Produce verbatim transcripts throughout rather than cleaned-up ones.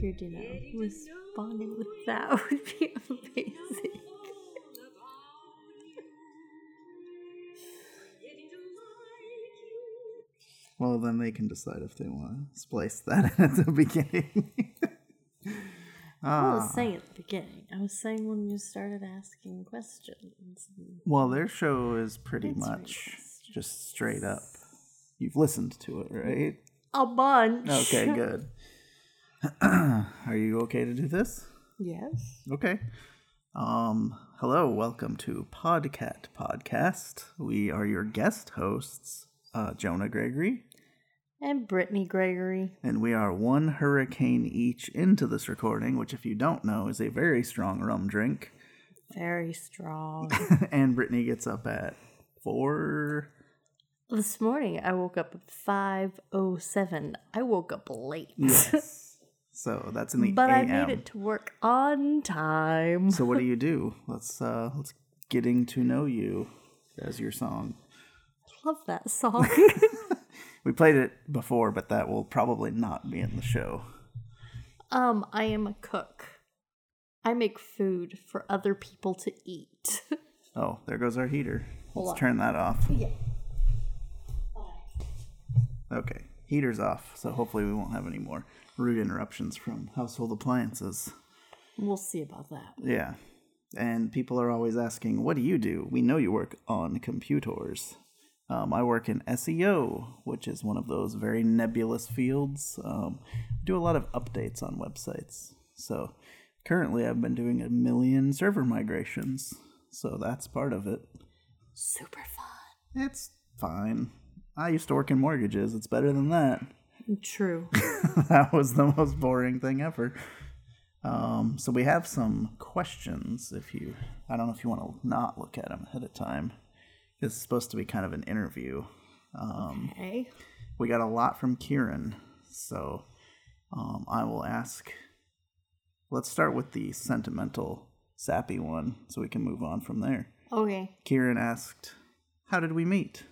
figured, you know, responding with that would be amazing. Well, then they can decide if they want to splice that at the beginning. I was saying at the beginning. I was saying when you started asking questions. Well, their show is pretty much just straight up. You've listened to it, right? A bunch. Okay, good. Are you okay to do this? Yes. Okay. Um, hello, welcome to Podcat Podcast. We are your guest hosts, uh, Jonah Gregory. And Brittany Gregory. And we are one hurricane each into this recording, which, if you don't know, is a very strong rum drink. Very strong. And Brittany gets up at four. This morning, I woke up at five oh seven. I woke up late. Yes. So that's in the but A M. I made it to work on time. So what do you do? Let's uh, let's getting to know you as your song. I love that song. We played it before, but that will probably not be in the show. Um, I am a cook. I make food for other people to eat. Oh, there goes our heater. Hold Let's on. turn that off. Yeah. Okay, heater's off, so hopefully we won't have any more rude interruptions from household appliances. We'll see about that. Yeah, and people are always asking, what do you do? We know you work on computers. Um, I work in S E O, which is one of those very nebulous fields. Um, do a lot of updates on websites. So currently I've been doing a million server migrations. So that's part of it. Super fun. It's fine. I used to work in mortgages. It's better than that. True. That was the most boring thing ever. Um, so we have some questions. If you, I don't know if you want to not look at them ahead of time. It's supposed to be kind of an interview. Um, Okay. We got a lot from Kieran, so um, I will ask. Let's start with the sentimental, sappy one, so we can move on from there. Okay. Kieran asked, "How did we meet?"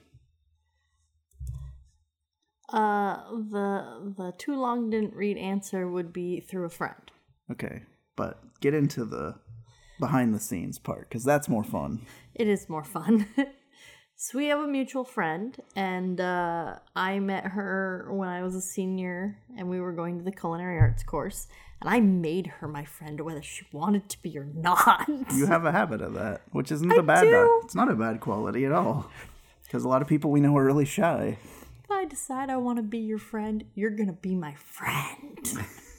Uh, the the too long didn't read answer would be through a friend. Okay, but get into the behind the scenes part, because that's more fun. It is more fun. So we have a mutual friend, and uh, I met her when I was a senior, and we were going to the culinary arts course, and I made her my friend, whether she wanted to be or not. You have a habit of that, which isn't I a bad. do. It's not a bad quality at all, because a lot of people we know are really shy. If I decide I want to be your friend, you're gonna be my friend.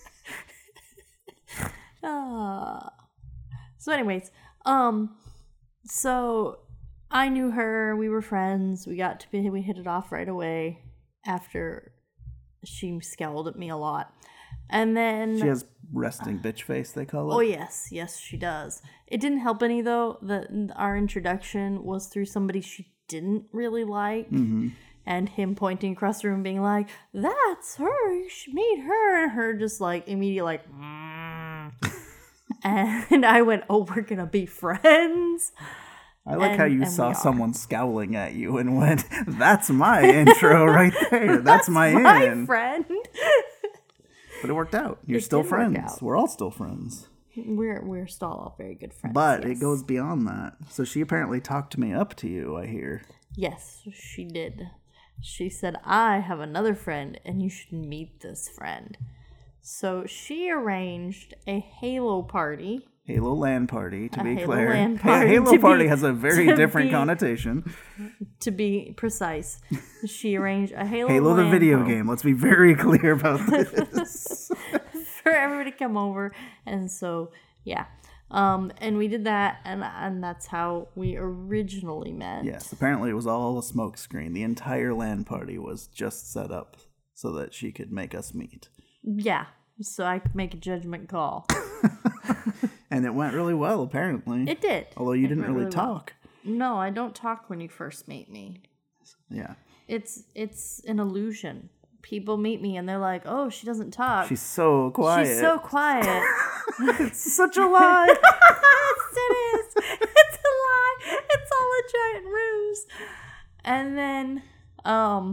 uh, so, anyways, um, so. I knew her, we were friends, we got to be, we hit it off right away after she scowled at me a lot. And then... She has resting bitch face, they call it. Oh, yes, yes, she does. It didn't help any, though, that our introduction was through somebody she didn't really like. Mm-hmm. And him pointing across the room being like, that's her, you should meet her. And her just like, immediately like, mm. And I went, oh, we're gonna be friends. I like and, how you and saw someone scowling at you and went, that's my intro right there. That's, that's my, my in. friend. But it worked out. You're It still did work friends. out. We're all still friends. We're we're still all very good friends. But yes. it goes beyond that. So she apparently talked me up to you, I hear. Yes, she did. She said, I have another friend and you should meet this friend. So she arranged a Halo party. Halo LAN party, to A be Halo clear. LAN party, Halo to party be- has a very to different be- connotation. To be precise, she arranged a Halo Halo the LAN video party game. Let's be very clear about this. for everybody to come over. And so, yeah. Um, and we did that, and and that's how we originally met. Yes, apparently it was all a smoke screen. The entire LAN party was just set up so that she could make us meet. Yeah, so I could make a judgment call. And it went really well, apparently. It did. Although you It didn't went really really well. talk. No, I don't talk when you first meet me. Yeah. It's it's an illusion. People meet me and they're like, "Oh, she doesn't talk. She's so quiet. She's so quiet." It's such a lie. Yes, it is. It's a lie. It's all a giant ruse. And then, um,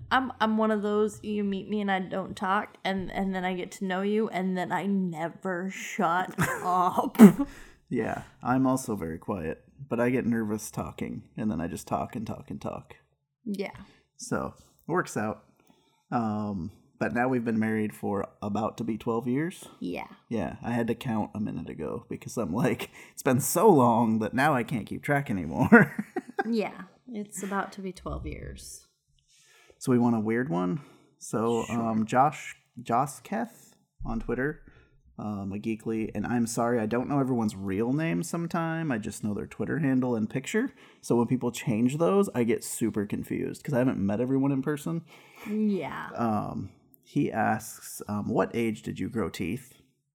I'm I'm one of those, you meet me and I don't talk, and, and then I get to know you, and then I never shut up. Yeah, I'm also very quiet, but I get nervous talking, and then I just talk and talk and talk. Yeah. So, it works out. Um, but now we've been married for about to be twelve years. Yeah. Yeah, I had to count a minute ago because I'm like, it's been so long that now I can't keep track anymore. Yeah, it's about to be twelve years. So we want a weird one. So Sure. um, Josh Joss Keth on Twitter, um, a Geekly, and I'm sorry I don't know everyone's real name. Sometime I just know their Twitter handle and picture. So when people change those, I get super confused because I haven't met everyone in person. Yeah. Um, he asks, um, "What age did you grow teeth?"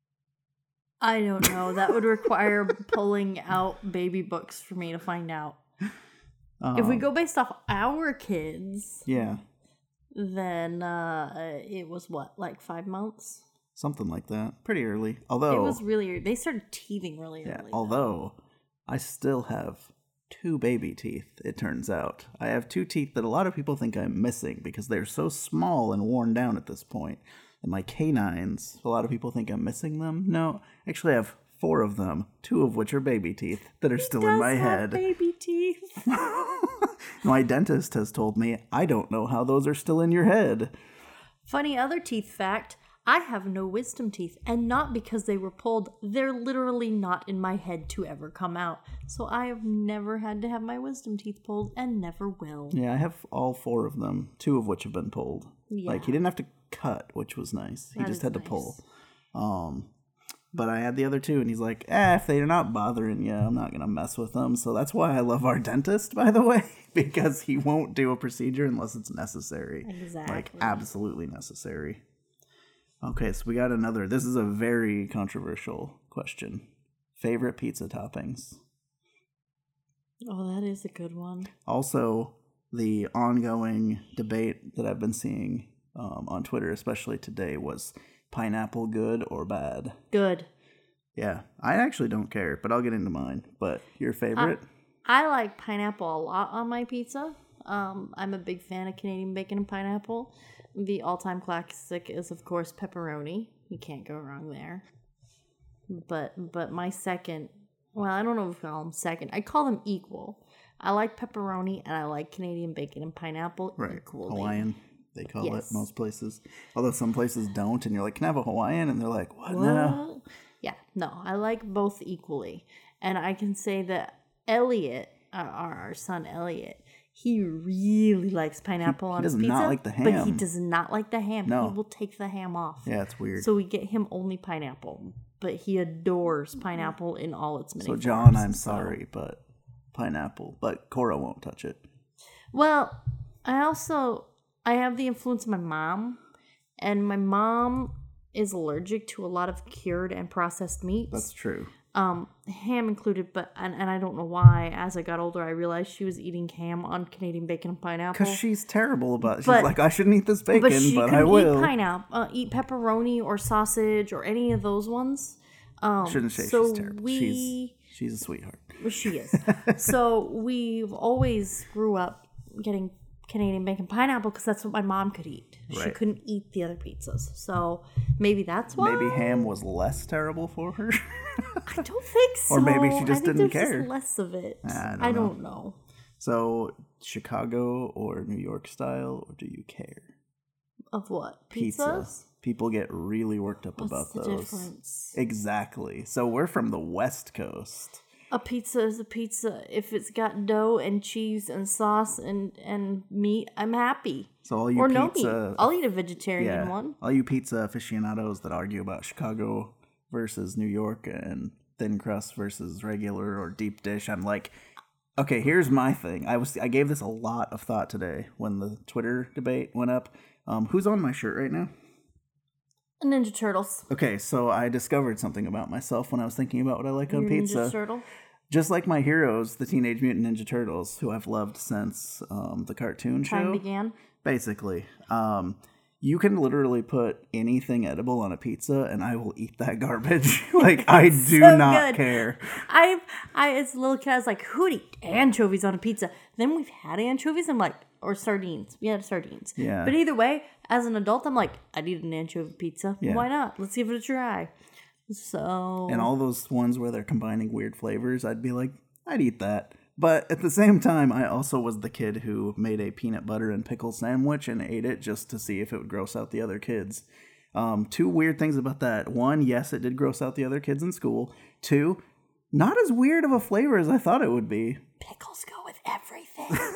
I don't know. That would require pulling out baby books for me to find out. Um, If we go based off our kids, yeah, then uh, it was what, like five months? something like that. Pretty early. Although It was really, they started teething really yeah, early. although I still have two baby teeth, it turns out. I have two teeth that a lot of people think I'm missing because they're so small and worn down at this point. And my canines, a lot of people think I'm missing them. No, actually I have four of them, two of which are baby teeth that are still in my Does have head. baby teeth. My dentist has told me I don't know how those are still in your head. Funny other teeth fact, I have no wisdom teeth, and not because they were pulled. They're literally not in my head to ever come out. So I have never had to have my wisdom teeth pulled and never will. Yeah, I have all four of them, two of which have been pulled. Yeah. Like, he didn't have to cut, which was nice. He That just is had to nice. pull. Um, but I had the other two, and he's like, eh, if they're not bothering you, I'm not going to mess with them. So that's why I love our dentist, by the way, because he won't do a procedure unless it's necessary. Exactly. Like, absolutely necessary. Okay, so we got another. This is a very controversial question. Favorite pizza toppings? Oh, that is a good one. Also, the ongoing debate that I've been seeing um, on Twitter, especially today, was pineapple good or bad? Good. Yeah, I actually don't care, but I'll get into mine. But your favorite? I like pineapple a lot on my pizza. Um, I'm a big fan of Canadian bacon and pineapple. The all-time classic is, of course, pepperoni. You can't go wrong there. But but my second, well, I don't know if I call them second. I call them equal. I like pepperoni and I like Canadian bacon and pineapple Right, equally. Hawaiian, they call Yes. it most places. Although some places don't, and you're like, can I have a Hawaiian? And they're like, what? No. What? Yeah, no, I like both equally. And I can say that Elliot, our, our son Elliot, he really likes pineapple He- he on his does pizza. not like the But he ham. does not like the ham. No. He will take the ham off. Yeah, it's weird. So we get him only pineapple. But he adores pineapple in all its many So, forms. John, I'm so- sorry, but pineapple. But Cora won't touch it. Well, I also, I have the influence of my mom. And my mom is allergic to a lot of cured and processed meats. That's true. Um, ham included, but and, and I don't know why. As I got older, I realized she was eating ham on Canadian bacon and pineapple. Because she's terrible about it. She's But- like, I shouldn't eat this bacon, but but, she I couldn't will. eat pineapple, uh, eat pepperoni or sausage or any of those ones. Um, Shouldn't say so she's terrible. We, She's she's a sweetheart. well, she is. So we've always grew up getting Canadian bacon pineapple because that's what my mom could eat. She Right. couldn't eat the other pizzas. So maybe that's why. Maybe ham was less terrible for her. I don't think so. Or maybe she just I think didn't there's care. Just less of it. I don't I know. don't know. So, Chicago or New York style, or do you care? Of what? Pizza. Pizzas? People get really worked up What's about the those. difference? Exactly. So we're from the West Coast. A pizza is a pizza. If it's got dough and cheese and sauce and, and meat, I'm happy. So all you Or no pizza, meat. I'll eat a vegetarian yeah, one. all you pizza aficionados that argue about Chicago versus New York and thin crust versus regular or deep dish, I'm like, okay, here's my thing. I was I gave this a lot of thought today when the Twitter debate went up. Um, who's on my shirt right now? Ninja Turtles. Okay, so I discovered something about myself when I was thinking about what I like on Your pizza. Ninja Turtle. Just like my heroes, the Teenage Mutant Ninja Turtles, who I've loved since um, the cartoon show. Time began. Basically. Um, you can literally put anything edible on a pizza and I will eat that garbage. Like, I do so not good. care. I, I, as a little kid, I was like, who'd eat anchovies on a pizza? Then we've had anchovies. I'm like, or sardines. We had sardines. Yeah. But either way, as an adult, I'm like, I'd eat an anchovy pizza. Yeah. Why not? Let's give it a try. So. And all those ones where they're combining weird flavors, I'd be like, I'd eat that. But at the same time, I also was the kid who made a peanut butter and pickle sandwich and ate it just to see if it would gross out the other kids. Um, two weird things about that. One, yes, it did gross out the other kids in school. Two, not as weird of a flavor as I thought it would be. Pickles go with everything.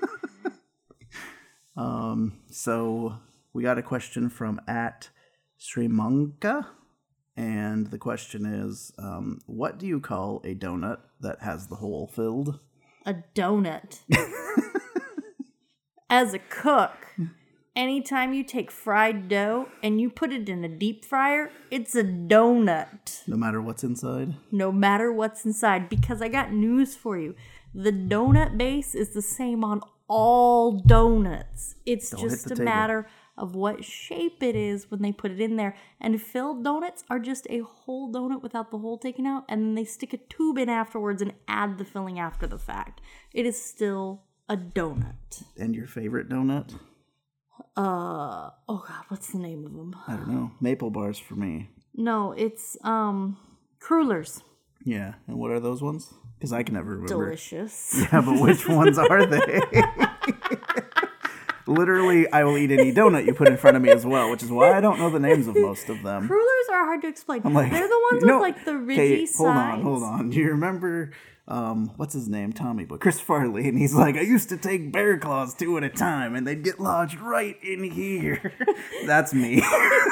um, so we got a question from at Srimanka. And the question is, um, what do you call a donut that has the hole filled? A donut. As a cook, anytime you take fried dough and you put it in a deep fryer, it's a donut. No matter what's inside? No matter what's inside. Because I got news for you. The donut base is the same on all donuts. It's Don't just hit a the table. matter of what shape it is when they put it in there. And filled donuts are just a whole donut without the hole taken out, and then they stick a tube in afterwards and add the filling after the fact. It is still a donut. And your favorite donut? Uh, oh god, what's the name of them? I don't know. Maple bars for me. No, it's, um, crullers. Yeah, and what are those ones? Because I can never remember. Delicious. Yeah, but which ones are they? Literally, I will eat any donut you put in front of me as well, which is why I don't know the names of most of them. Crullers are hard to explain. I'm like, They're the ones you know, with like the ridgy okay, sides. hold on, hold on. Do you remember, um, what's his name? Tommy, but Chris Farley, and he's like, I used to take bear claws two at a time, and they'd get lodged right in here. That's me.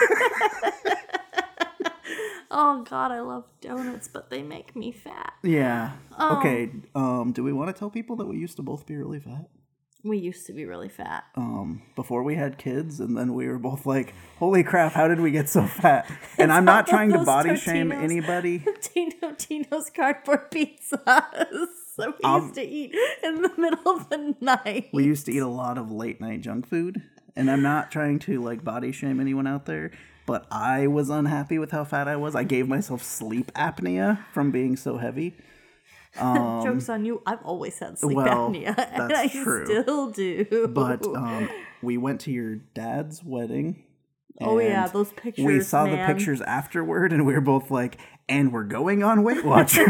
Oh god, I love donuts, but they make me fat. Yeah. Um, okay. Um, do we want to tell people that we used to both be really fat? We used to be really fat. Um, before we had kids, and then we were both like, holy crap, how did we get so fat? And I'm not trying to body shame Totino's- anybody. Tino Tino's cardboard pizzas that we Um, used to eat in the middle of the night. We used to eat a lot of late night junk food, and I'm not trying to like body shame anyone out there, but I was unhappy with how fat I was. I gave myself sleep apnea from being so heavy. Um, Joke's on you. I've always had sleep well, apnea, and that's I true. still do. But um, we went to your dad's wedding. Oh yeah, and those pictures. We saw man. the pictures afterward, and we were both like, "And we're going on Weight Watchers."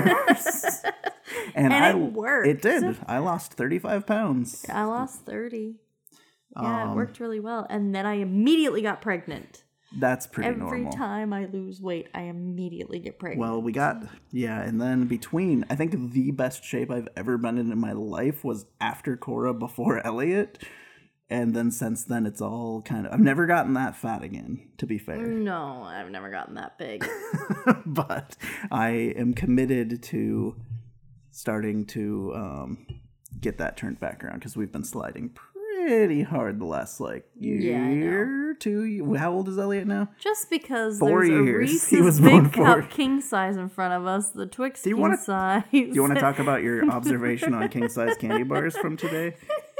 and And I, it worked. It did. I lost thirty-five pounds. I lost thirty. Yeah, Um, it worked really well, and then I immediately got pregnant. That's pretty Every normal. time I lose weight, I immediately get pregnant. Well, we got, yeah, and then between, I think the best shape I've ever been in in my life was after Cora, before Elliot. And then since then, it's all kind of, I've never gotten that fat again, to be fair. No, I've never gotten that big. But I am committed to starting to um, get that turned back around, because we've been sliding pretty hard the last, like, Yeah, I year, two, ye- how old is Elliot now? Just because Four there's years. a Reese's He was born Big four. Cup king size in front of us, the Twix Do you king wanna- size. Do you want to talk about your observation on king size candy bars from today?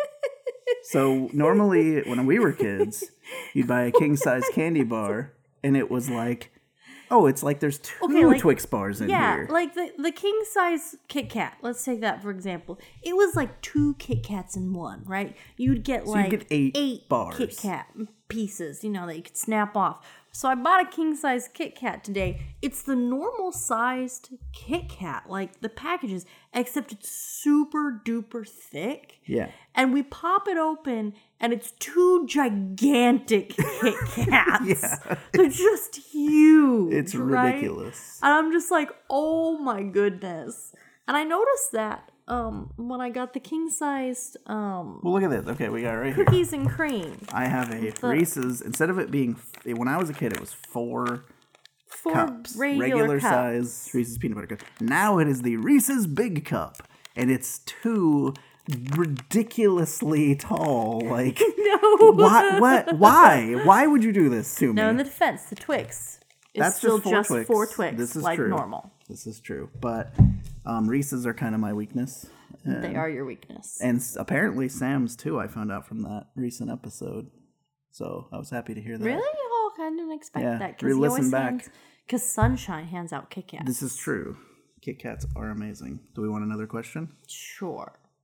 So normally when we were kids, you'd buy a king size candy bar, and it was like, oh, it's like there's two Okay, like- Twix bars in Yeah, here. like the, the king size Kit Kat. Let's take that for example. It was like two Kit Kats in one, right? You'd get you'd like get eight bars. Kit Kat pieces, you know, that you could snap off. So I bought a king size Kit Kat today. It's the normal sized Kit Kat, like the packages, except it's super duper thick. Yeah. And we pop it open, and it's two gigantic Kit Kats. Yeah. They're just huge. It's right? ridiculous. And I'm just like, oh my goodness. And I noticed that um, when I got the king-sized um, Well, look at this. Okay, we got it right here. cookies and cream. I have a The- Reese's. Instead of it being, when I was a kid, it was four Four cups. regular, cups. size Reese's peanut butter cup. Now it is the Reese's Big Cup, and it's two ridiculously tall. Like, No. what? What? Why? Why would you do this to me? No, in the defense, the Twix is That's still just four just Twix. four Twix, This is like true. normal. This is true, but um, Reese's are kind of my weakness. And, They are your weakness. and s- apparently Sam's too. I found out from that recent episode, so I was happy to hear that. Really? Oh, I didn't expect Yeah, that. re-listen back. Because Sunshine hands out Kit Kats. This is true. Kit Kats are amazing. Do we want another question? Sure.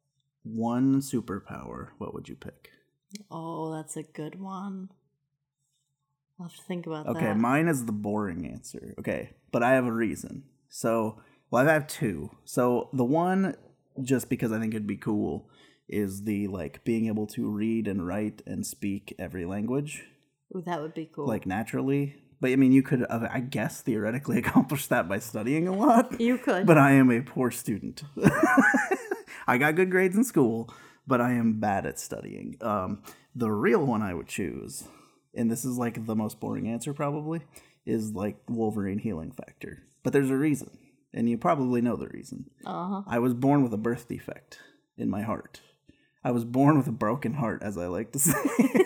one superpower, what would you pick? Oh, that's a good one. I'll have to think about Okay, that. mine is the boring answer. Okay, but I have a reason. So, well, I have two. So the one, just because I think it'd be cool, is the like being able to read and write and speak every language. Ooh, that would be cool. Like naturally. But I mean, you could, uh, I guess, theoretically accomplish that by studying a lot. You could. But I am a poor student. I got good grades in school, but I am bad at studying. Um, the real one I would choose, and this is like the most boring answer probably, is like Wolverine healing factor. But there's a reason, and you probably know the reason. Uh-huh. I was born with a birth defect in my heart. I was born with a broken heart, as I like to say.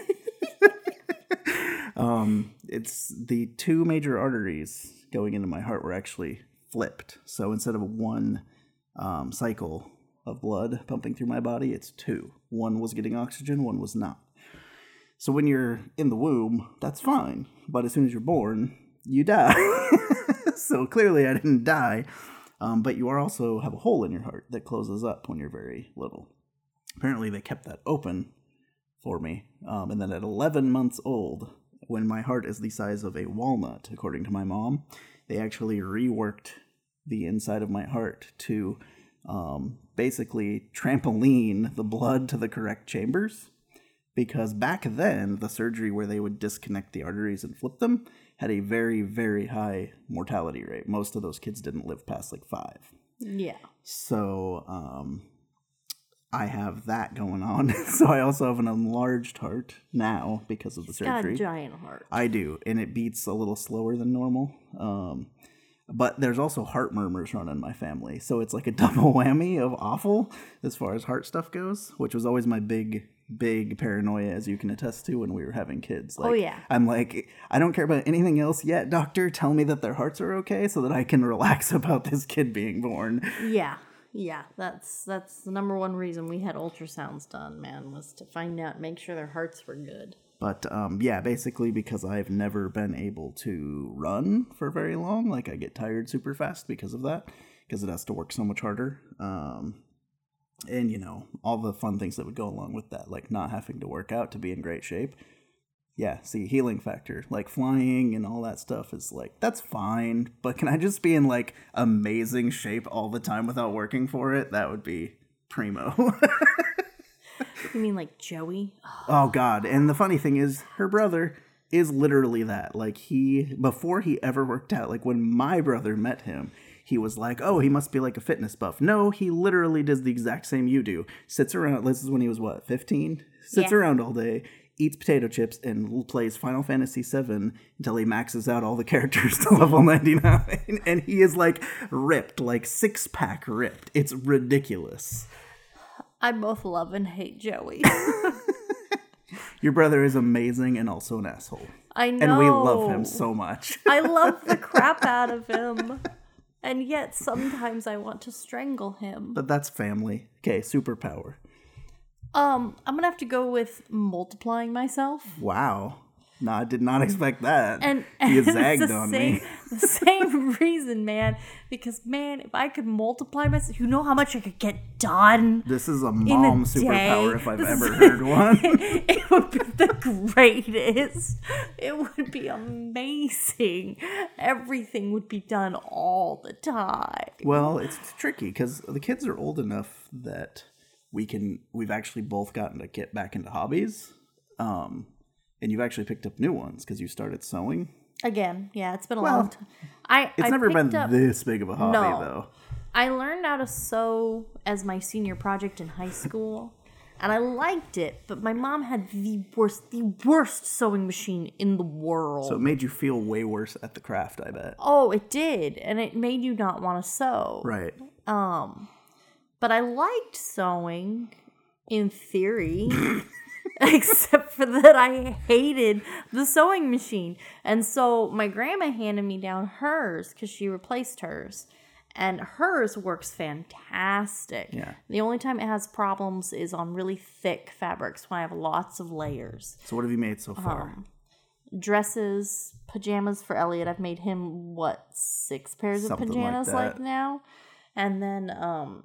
um, it's the two major arteries going into my heart were actually flipped. So instead of one um, cycle of blood pumping through my body, it's two. One was getting oxygen, one was not. So when you're in the womb, that's fine. But as soon as you're born, you die. So clearly I didn't die. Um, but you are also have a hole in your heart that closes up when you're very little. Apparently they kept that open for me. Um, and then at eleven months old, when my heart is the size of a walnut, according to my mom, they actually reworked the inside of my heart to um, basically trampoline the blood to the correct chambers. Because back then, the surgery where they would disconnect the arteries and flip them had a very, very high mortality rate. Most of those kids didn't live past like five. Yeah. So um, I have that going on. So I also have an enlarged heart now because of the surgery. Got a giant heart. I do, and it beats a little slower than normal. Um, but there's also heart murmurs running in my family. So it's like a double whammy of awful as far as heart stuff goes, which was always my big... big paranoia, as you can attest to, when we were having kids. Like, oh, yeah. I'm like, I don't care about anything else yet, doctor. Tell me that their hearts are okay so that I can relax about this kid being born. Yeah. Yeah. That's that's the number one reason we had ultrasounds done, man, was to find out, make sure their hearts were good. But, um, yeah, basically because I've never been able to run for very long. Like, I get tired super fast because of that, because it has to work so much harder. Um... And, you know, all the fun things that would go along with that, like not having to work out to be in great shape. Yeah, see, healing factor, like flying and all that stuff is like, that's fine. But can I just be in like amazing shape all the time without working for it? That would be primo. You mean like Joey? Oh, God. And the funny thing is, her brother is literally that. Like, he, before he ever worked out, like when my brother met him, he was like, oh, he must be like a fitness buff. No, he literally does the exact same you do. Sits around, this is when he was what, fifteen? Sits Yeah. around all day, eats potato chips, and plays Final Fantasy seven until he maxes out all the characters to level ninety-nine. And he is like ripped, like six pack ripped. It's ridiculous. I both love and hate Joey. Your brother is amazing and also an asshole. I know. And we love him so much. I love the crap out of him. And yet, sometimes I want to strangle him. But that's family. Okay, superpower. Um, I'm gonna have to go with multiplying myself. Wow. No, I did not expect that. And, you and zagged it's the on same, me. The same reason, man. Because, man, if I could multiply myself, you know how much I could get done. This is a in mom a superpower day? if I've This ever is- heard one. It would be the greatest. It would be amazing. Everything would be done all the time. Well, it's tricky because the kids are old enough that we can. We've actually both gotten to get back into hobbies, um, and you've actually picked up new ones because you started sewing. Again, yeah, it's been a Well, long time. I It's I never been picked up, this big of a hobby, No. though. I learned how to sew as my senior project in high school, and I liked it. But my mom had the worst, the worst sewing machine in the world. So it made you feel way worse at the craft, I bet. Oh, it did, and it made you not want to sew. Right. Um, but I liked sewing in theory, except for that I hated the sewing machine. And so my grandma handed me down hers because she replaced hers. And hers works fantastic. Yeah. The only time it has problems is on really thick fabrics when I have lots of layers. So what have you made so far? Um, dresses, pajamas for Elliot. I've made him, what, six pairs Something of like pajamas like, that. now? And then um,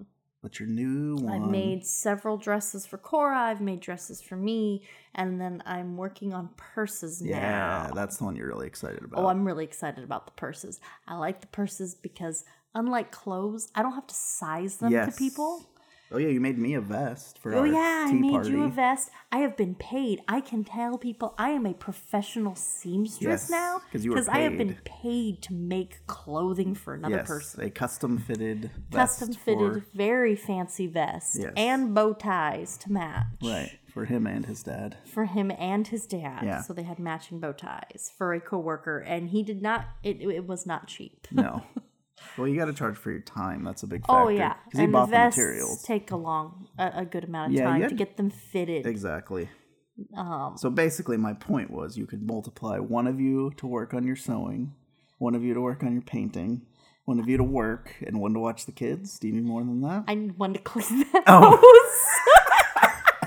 But your new one. I've made several dresses for Cora. I've made dresses for me. And then I'm working on purses yeah, now. Yeah, that's the one you're really excited about. Oh, I'm really excited about the purses. I like the purses because unlike clothes, I don't have to size them yes. to people. Oh, yeah, you made me a vest for oh, our yeah, tea I made party. you a vest. I have been paid. I can tell people I am a professional seamstress yes, now. Because you were paid. I have been paid to make clothing for another yes, person. a custom-fitted vest. Custom-fitted, for... very fancy vest. Yes. And bow ties to match. Right, for him and his dad. For him and his dad. Yeah. So they had matching bow ties for a coworker. And he did not, it, it was not cheap. No. Well, you got to charge for your time. That's a big factor. Oh, yeah. Because he and bought the the vests materials. take a long, a, a good amount of Yeah, time had... to get them fitted. Exactly. Um, so basically, my point was you could multiply one of you to work on your sewing, one of you to work on your painting, one of you to work, and one to watch the kids. Do you need more than that? I need one to clean the Oh. house.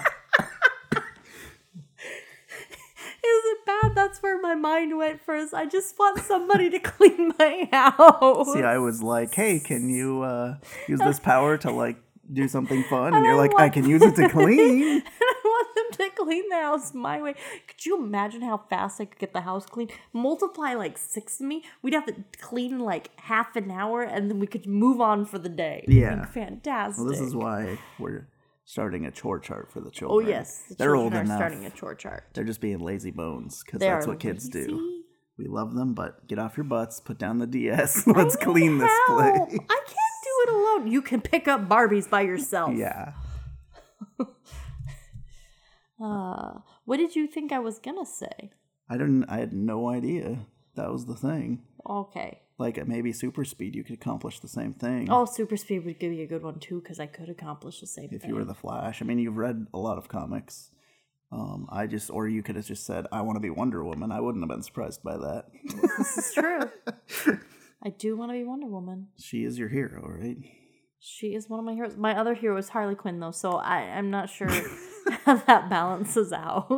Is it bad? That's where my mind went first. I just want somebody to clean my house. See, I was like, hey, can you uh, use this power to, like, do something fun? And, And you're I like, want- I can use it to clean. And I want them to clean the house my way. Could you imagine how fast I could get the house clean? Multiply like six of me. We'd have to clean in like half an hour, and then we could move on for the day. It'd be Yeah. fantastic. Well, this is why we're starting a chore chart for the Oh children. yes, the They're children old are enough. starting a chore chart. They're just being lazy bones because They that's are what kids do. lazy. We love them, but get off your butts, put down the D S, let's clean this Help. place. I can't do it alone. You can pick up Barbies by yourself. Yeah. Uh, what did you think I was gonna say? I didn't. I had no idea that was the thing. Okay. Like at maybe super speed, you could accomplish the same thing. Oh, Super Speed would give you a good one too, because I could accomplish the same if thing. you were the Flash. I mean, you've read a lot of comics. Um, I just, or you could have just said, "I want to be Wonder Woman." I wouldn't have been surprised by that. This is true. I do want to be Wonder Woman. She is your hero, right? She is one of my heroes. My other hero is Harley Quinn, though, so I, I'm not sure how that balances out.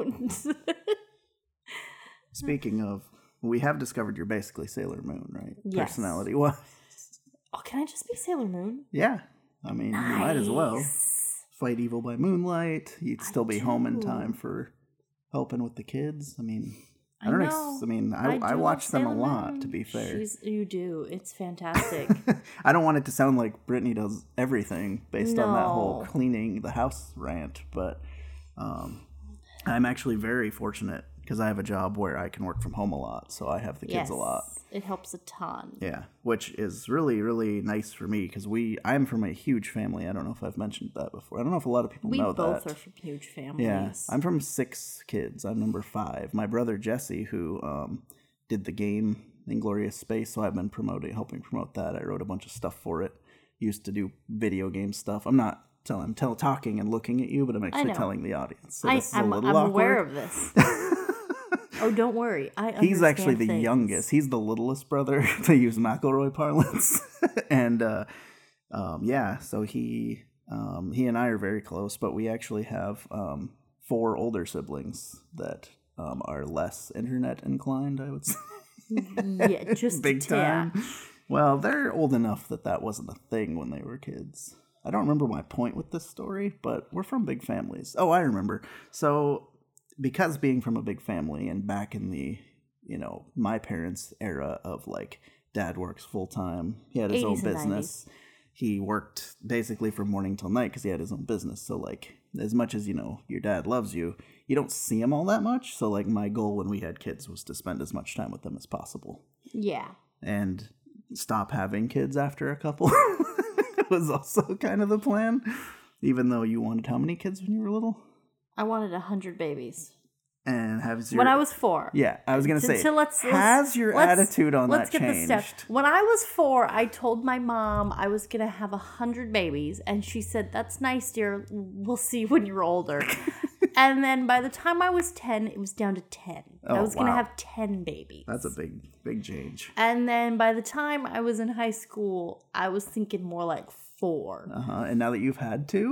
Speaking of, we have discovered you're basically Sailor Moon, right? Yes. Personality wise. Oh, can I just be Sailor Moon? Yeah. I mean, you might as well. Nice. Fight evil by moonlight. You'd still be home in do. time for helping with the kids. I mean, I I don't know. Ex- I mean, I, I, do watch love them a Sailor lot, Moon. to be fair. She's, you do. It's fantastic. I don't want it to sound like Brittany does everything based on that whole No. cleaning the house rant, but um, I'm actually very fortunate because I have a job where I can work from home a lot, so I have the kids yes, a lot. it helps a ton. Yeah, which is really, really nice for me because we, I'm from a huge family. I don't know if I've mentioned that before. I don't know if a lot of people We know both that. are from huge families. Yeah, I'm from six kids. I'm number five. My brother Jesse, who um, did the game Inglorious Space, so I've been promoting, helping promote that. I wrote a bunch of stuff for it. Used to do video game stuff. I'm not telling, I'm tell, talking and looking at you, but I'm actually know. telling the audience. So I, this is I'm, a little I'm awkward. aware of this. Oh, don't worry. I He's actually understand the things. youngest. He's the littlest brother, to use McElroy parlance. and uh, um, yeah, so he um, he and I are very close, but we actually have um, four older siblings that um, are less internet inclined, I would say. Yeah, just Big a tad. time. Well, they're old enough that that wasn't a thing when they were kids. I don't remember my point with this story, but we're from big families. Oh, I remember. So, because being from a big family and back in the, you know, my parents' era of like, dad works full time, he had his own eighties and business. He worked basically from morning till night because he had his own business. So, like, as much as, you know, your dad loves you, you don't see him all that much. So, like, my goal when we had kids was to spend as much time with them as possible. Yeah. And stop having kids after a couple was also kind of the plan. Even though you wanted how many kids when you were little? I wanted a hundred babies. And has your... When I was four. Yeah, I was going to say, So let's, let's, has your let's- attitude on let's that get changed? the step. When I was four, I told my mom I was going to have a hundred babies. And she said, that's nice, dear. We'll see when you're older. And then by the time I was ten, it was down to ten. I Oh, was going to wow. have ten babies. That's a big, big change. And then by the time I was in high school, I was thinking more like four. Uh-huh. And now that you've had two?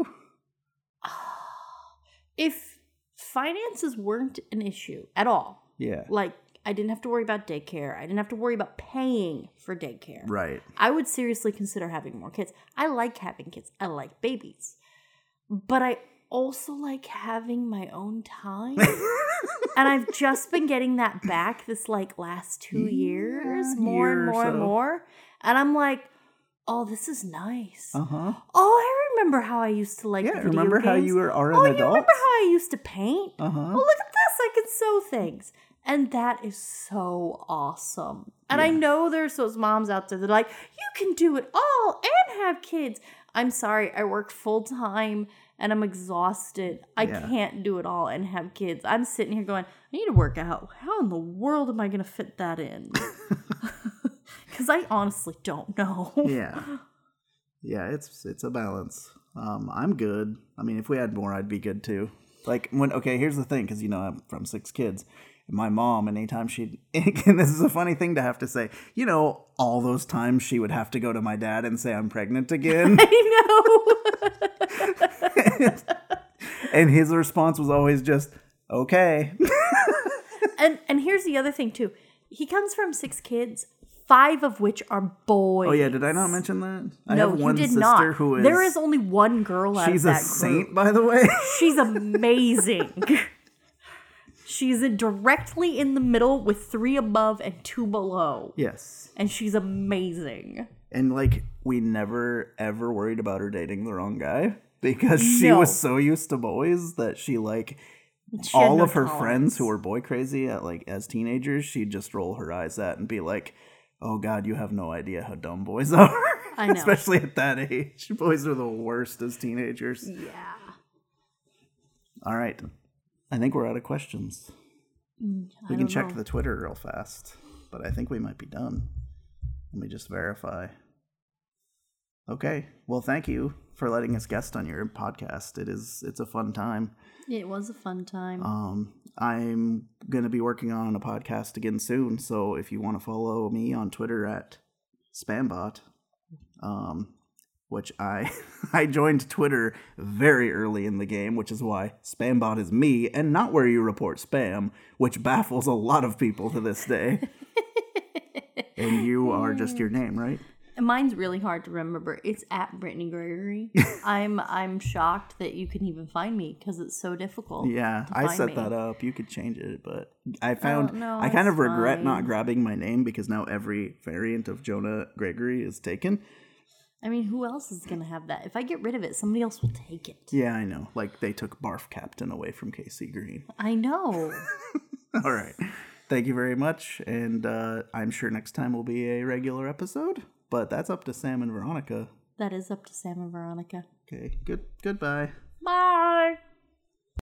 If finances weren't an issue at all, Yeah. like I didn't have to worry about daycare. I didn't have to worry about paying for daycare. Right. I would seriously consider having more kids. I like having kids. I like babies. But I also like having my own time. And I've just been getting that back this like last two years, Yeah, more year and or more and so. more. And I'm like, oh, this is nice. Uh-huh. Oh, I remember how I used to like Yeah, video remember games. how you were are an oh, adult? you remember how I used to paint? Uh-huh. Oh, look at this. I can sew things. And that is so awesome. And I Yeah. know there's those moms out there that are like, you can do it all and have kids. I'm sorry, I work full time and I'm exhausted. I Yeah. can't do it all and have kids. I'm sitting here going, I need to work out. How in the world am I going to fit that in? Because I honestly don't know. Yeah. Yeah, it's it's a balance. Um, I'm good. I mean, if we had more, I'd be good too. Like when okay, here's the thing, because you know I'm from six kids. My mom, anytime she'd, and this is a funny thing to have to say, you know, all those times she would have to go to my dad and say I'm pregnant again. I know. And his response was always just, okay. and and here's the other thing too. He comes from six kids, five of which are boys. Oh yeah, did I not mention that? I no, have one you did sister not. who is. There is only one girl out She's of a that saint, group. by the way. She's amazing. She's in directly in the middle with three above and two below. Yes. And she's amazing. And like we never ever worried about her dating the wrong guy because she No. was so used to boys that she like She had all no of her tolerance. friends who were boy crazy at like as teenagers, she'd just roll her eyes at and be like, "Oh God, you have no idea how dumb boys are." I know. Especially at that age, boys are the worst as teenagers. Yeah. All right, I think we're out of questions. Mm, I We can don't check know. the Twitter real fast, but I think we might be done. Let me just verify. Okay. Well, thank you for letting us guest on your podcast. It is it's a fun time. It was a fun time. Um, I'm gonna be working on a podcast again soon, so if you want to follow me on Twitter at Spambot, um, which I I joined Twitter very early in the game, which is why Spambot is me and not where you report spam, which baffles a lot of people to this day. And you are just your name, right? And mine's really hard to remember. It's at Brittany Gregory. I'm I'm shocked that you can even find me because it's so difficult. Yeah, to I find set me. that up. You could change it, but I found no, I kind of it's regret fine. not grabbing my name because now every variant of Jonah Gregory is taken. I mean, who else is gonna have that? If I get rid of it, somebody else will take it. Yeah, I know. Like they took Barf Captain away from K C Green. I know. All right. Thank you very much, and uh, I'm sure next time will be a regular episode. But that's up to Sam and Veronica. That is up to Sam and Veronica. Okay. Good. Goodbye. Bye.